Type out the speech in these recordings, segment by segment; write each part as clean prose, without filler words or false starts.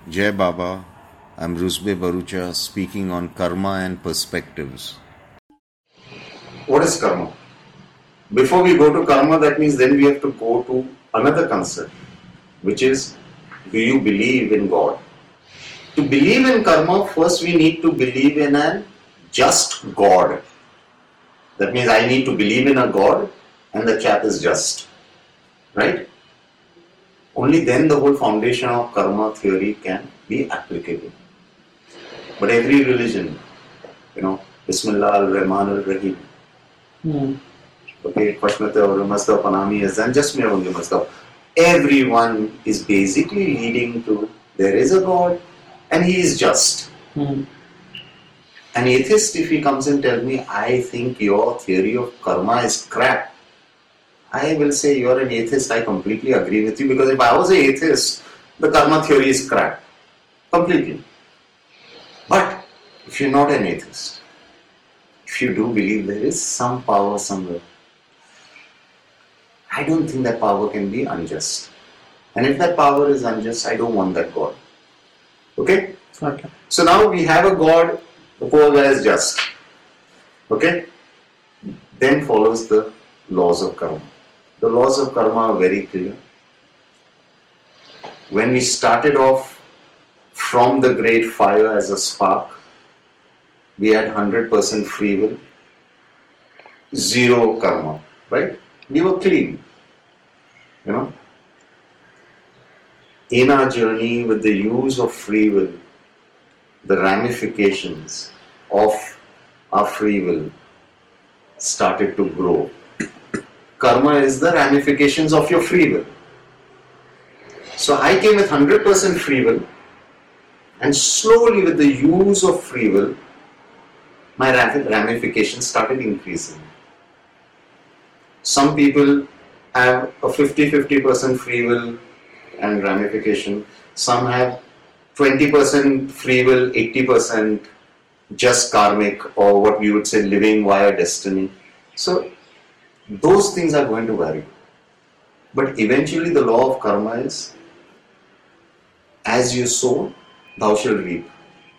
Jai Baba, I'm Rusbe Barucha speaking on karma and perspectives. What is karma? Before we go to karma, that means then we have to go to another concept, which is, do you believe in God? To believe in karma, first we need to believe in a just God. That means I need to believe in a God and the chap is just. Right? Only then the whole foundation of karma theory can be applicable. But every religion, Bismillah al-Rahman al-Rahim. Okay, everyone is basically leading to there is a God and he is just. An atheist, if he comes and tells me, I think your theory of karma is crap, I will say, you're an atheist, I completely agree with you, because if I was an atheist, the karma theory is crap. Completely. But if you're not an atheist, if you do believe there is some power somewhere, I don't think that power can be unjust. And if that power is unjust, I don't want that God. Okay? Okay. So now we have a God, the poor guy is just. Okay? Then follows the laws of karma. The laws of karma are very clear. When we started off from the great fire as a spark, we had 100% free will, zero karma, right? We were clean. In our journey with the use of free will, the ramifications of our free will started to grow. Karma is the ramifications of your free will. So I came with 100% free will, and slowly with the use of free will, my ramifications started increasing. Some people have a 50% free will and ramification. Some have 20% free will, 80% just karmic, or what we would say living via destiny. So those things are going to vary. But eventually the law of karma is, as you sow, thou shalt reap.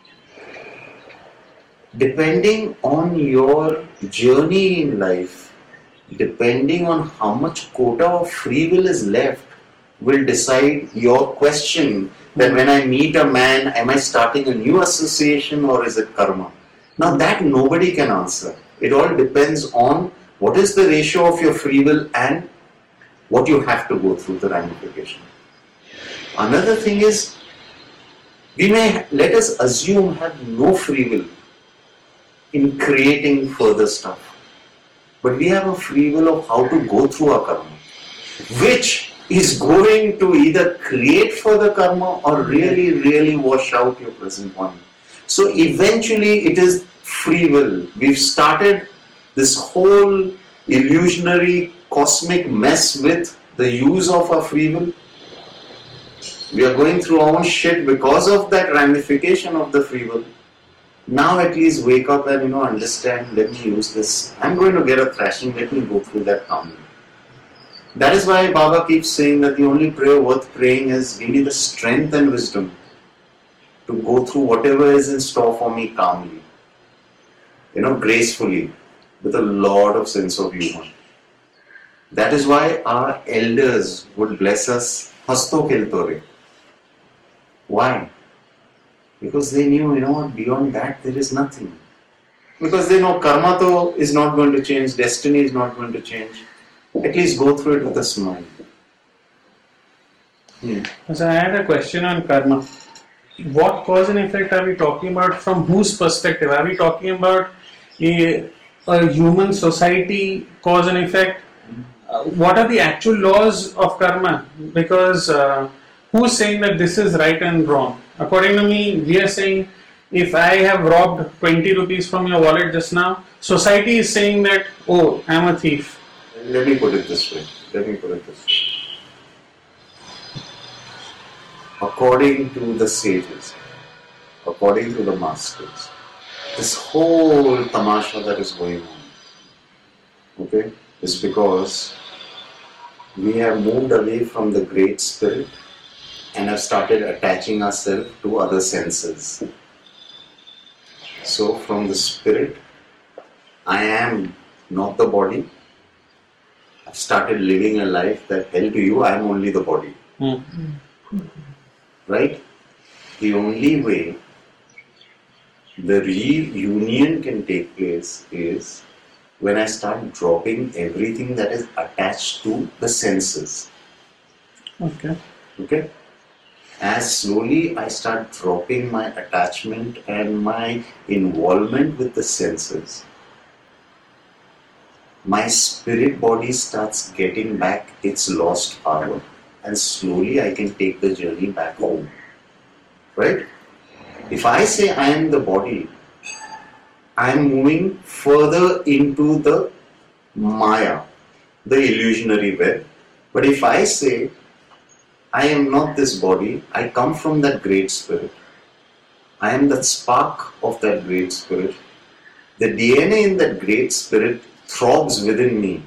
Depending on your journey in life, depending on how much quota of free will is left, will decide your question that when I meet a man, am I starting a new association or is it karma? Now that nobody can answer. It all depends on what is the ratio of your free will and what you have to go through the ramification. Another thing is, we may, let us assume, have no free will in creating further stuff. But we have a free will of how to go through our karma, which is going to either create further karma or really wash out your present one. So eventually it is free will. We've started this whole illusionary cosmic mess with the use of our free will. We are going through our own shit because of that ramification of the free will. Now at least wake up and understand, let me use this. I'm going to get a thrashing, let me go through that calmly. That is why Baba keeps saying that the only prayer worth praying is, give me the strength and wisdom to go through whatever is in store for me calmly, gracefully, with a lot of sense of humor. That is why our elders would bless us, hasto keltore. Why? Because they knew, beyond that there is nothing. Because they know karma is not going to change, destiny is not going to change. At least go through it with a smile. So I had a question on karma. What cause and effect are we talking about? From whose perspective? Are we talking about a human society cause and effect? What are the actual laws of karma? Because who's saying that this is right and wrong? According to me, we are saying if I have robbed 20 rupees from your wallet just now, society is saying that, oh, I'm a thief. Let me put it this way. According to the sages, according to the masters, this whole tamasha that is going on, is because we have moved away from the Great Spirit and have started attaching ourselves to other senses. So from the spirit, I am not the body. I've started living a life that, hell to you, I am only the body. Right? The only way the reunion can take place is when I start dropping everything that is attached to the senses. Okay? As slowly I start dropping my attachment and my involvement with the senses, my spirit body starts getting back its lost power, and slowly I can take the journey back home. Right? If I say I am the body, I am moving further into the Maya, the illusionary web. But if I say I am not this body, I come from that great spirit, I am that spark of that great spirit, the DNA in that great spirit throbs within me,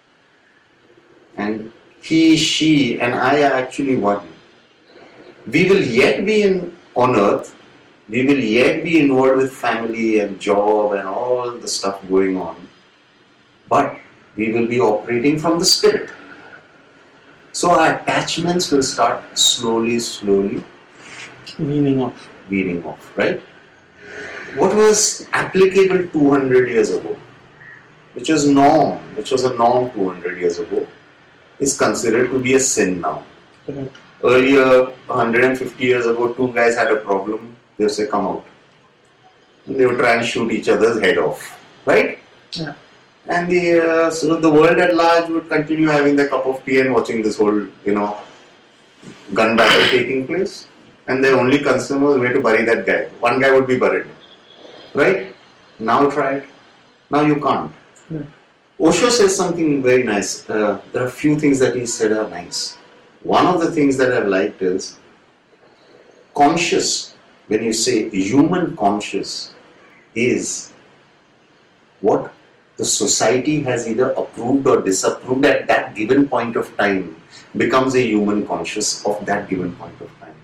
and he, she and I are actually one. We will yet be on earth, we will yet be involved with family and job and all the stuff going on, but we will be operating from the spirit. So our attachments will start slowly weaning off, right? What was applicable 200 years ago, which was a norm 200 years ago, is considered to be a sin now. Correct. Earlier, 150 years ago, two guys had a problem, they would say, come out. And they would try and shoot each other's head off, right? Yeah. And so the world at large would continue having their cup of tea and watching this whole, gun battle taking place. And their only concern was where to bury that guy. One guy would be buried, right? Now try it. Now you can't. Yeah. Osho says something very nice. There are a few things that he said are nice. One of the things that I've liked is conscious. When you say human conscious is what the society has either approved or disapproved at that given point of time, becomes a human conscious of that given point of time.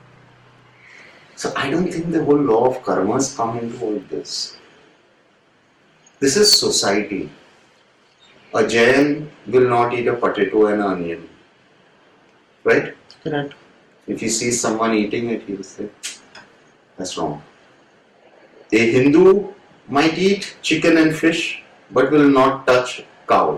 So I don't think the whole law of karma has come into all this. This is society. A Jain will not eat a potato and an onion. Right? Correct. If he sees someone eating it, he will say, that's wrong. A Hindu might eat chicken and fish, but will not touch cow.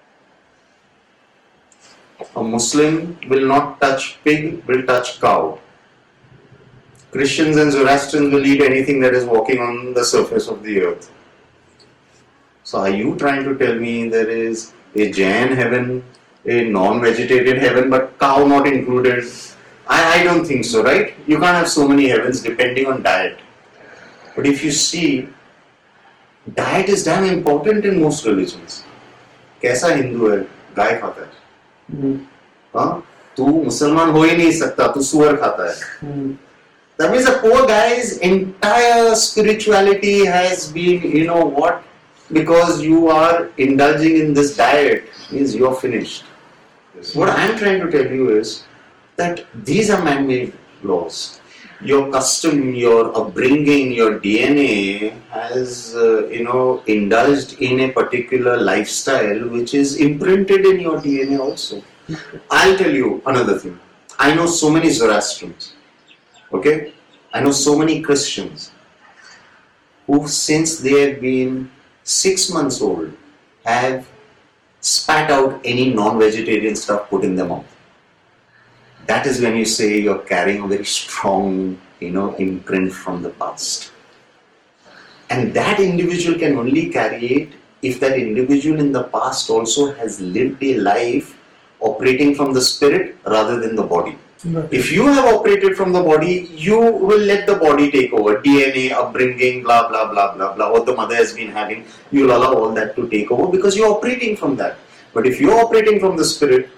A Muslim will not touch pig, will touch cow. Christians and Zoroastrians will eat anything that is walking on the surface of the earth. So are you trying to tell me there is a Jain heaven, a non-vegetarian heaven, but cow not included? I don't think so, right? You can't have so many heavens depending on diet. But if you see, diet is damn important in most religions. कैसा हिंदू है? गाय खाता है. हाँ? तू मुसलमान हो ही नहीं सकता, तू सुअर खाता है. That means the poor guy's entire spirituality has been, because you are indulging in this diet, means you're finished. What I'm trying to tell you is that these are man-made laws. Your custom, your upbringing, your DNA has, indulged in a particular lifestyle which is imprinted in your DNA also. I'll tell you another thing. I know so many Zoroastrians. Okay? I know so many Christians who, since they have been 6 months old, have spat out any non-vegetarian stuff put in their mouth. That is when you say you're carrying a very strong, imprint from the past. And that individual can only carry it if that individual in the past also has lived a life operating from the spirit rather than the body. Right. If you have operated from the body, you will let the body take over. DNA, upbringing, blah, blah, blah, blah, blah, what the mother has been having, you'll allow all that to take over because you're operating from that. But if you're operating from the spirit,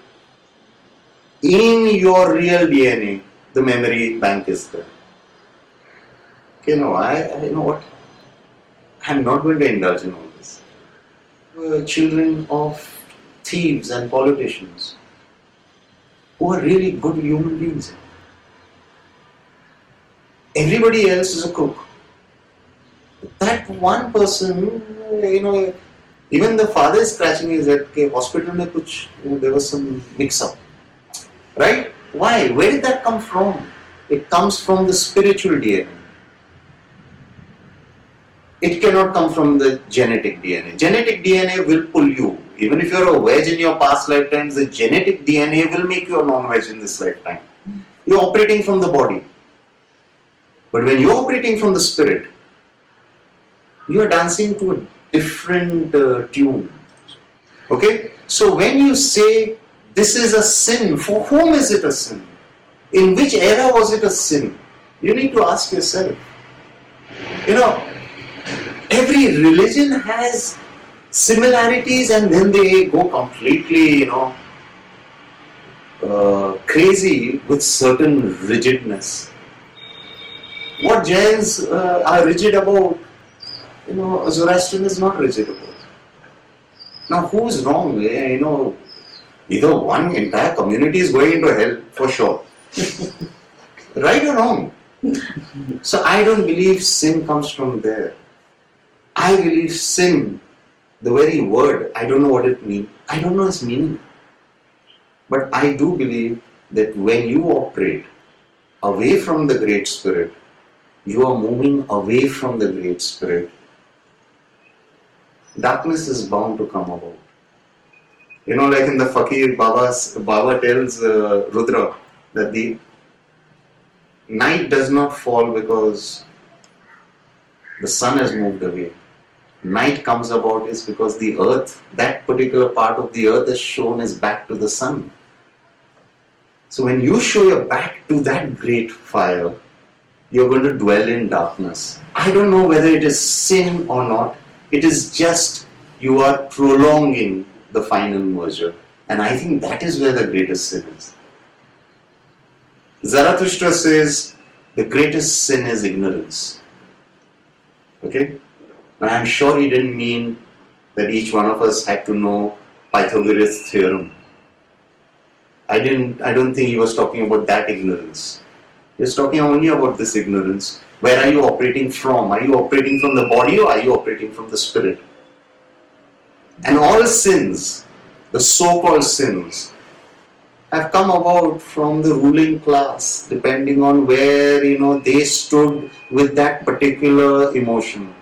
in your real DNA, the memory bank is there. Okay, no, I you know what? I'm not going to indulge in all this. We're children of thieves and politicians who are really good human beings. everybody else is a crook. That one person, even the father is scratching his head, okay, hospital mein kuch, there was some mix-up. Right? Why? Where did that come from? It comes from the spiritual DNA. It cannot come from the genetic DNA. Genetic DNA will pull you. Even if you're a veg in your past lifetimes, the genetic DNA will make you a non-veg in this lifetime. You're operating from the body. But when you're operating from the spirit, you are dancing to a different tune. Okay? So when you say this is a sin, for whom is it a sin? In which era was it a sin? You need to ask yourself. Every religion has similarities and then they go completely, crazy with certain rigidness. What Jains are rigid about, Zoroastrian is not rigid about. Now, who is wrong? Either one entire community is going into hell for sure. Right or wrong? So I don't believe sin comes from there. I believe sin, the very word, I don't know what it means. I don't know its meaning. But I do believe that when you operate away from the Great Spirit, you are moving away from the Great Spirit. Darkness is bound to come about. Like in the Fakir, Baba tells Rudra that the night does not fall because the sun has moved away. Night comes about is because the earth, that particular part of the earth is shown as back to the sun. So when you show your back to that great fire, you're going to dwell in darkness. I don't know whether it is sin or not. It is just you are prolonging the final merger. And I think that is where the greatest sin is. Zarathustra says the greatest sin is ignorance. Okay? And I'm sure he didn't mean that each one of us had to know Pythagoras' theorem. I don't think he was talking about that ignorance. He was talking only about this ignorance. Where are you operating from? Are you operating from the body or are you operating from the spirit? And all sins, the so-called sins, have come about from the ruling class, depending on where they stood with that particular emotion.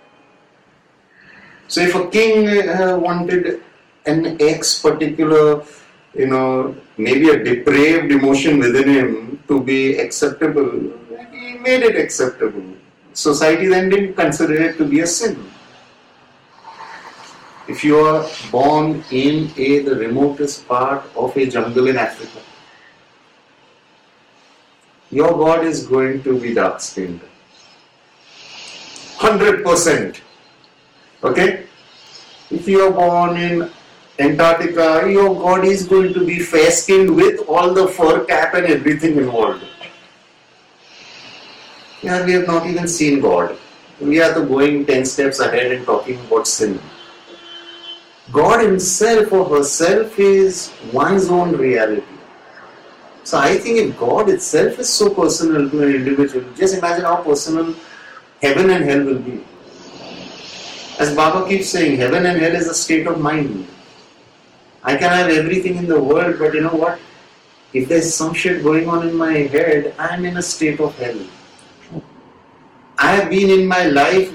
So if a king wanted an particular, maybe a depraved emotion within him to be acceptable, he made it acceptable. Society then didn't consider it to be a sin. If you are born in the remotest part of a jungle in Africa, your God is going to be dark-skinned. 100%. Okay? If you are born in Antarctica, your God is going to be fair-skinned with all the fur cap and everything involved. Yeah, we have not even seen God. We are going 10 steps ahead and talking about sin. God himself or herself is one's own reality. So I think if God itself is so personal to an individual, just imagine how personal heaven and hell will be. As Baba keeps saying, heaven and hell is a state of mind. I can have everything in the world, but you know what? If there's some shit going on in my head, I am in a state of hell. I have been in my life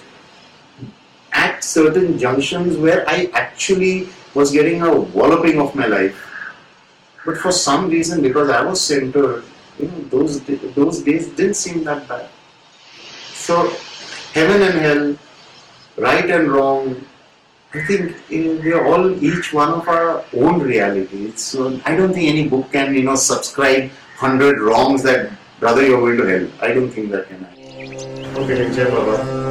at certain junctions where I actually was getting a walloping of my life. But for some reason, because I was centered, those days didn't seem that bad. So, heaven and hell, right and wrong, I think we are all each one of our own realities. So, I don't think any book can, subscribe 100 wrongs that, brother, you're going to hell. I don't think that can happen. Okay, Jai Baba.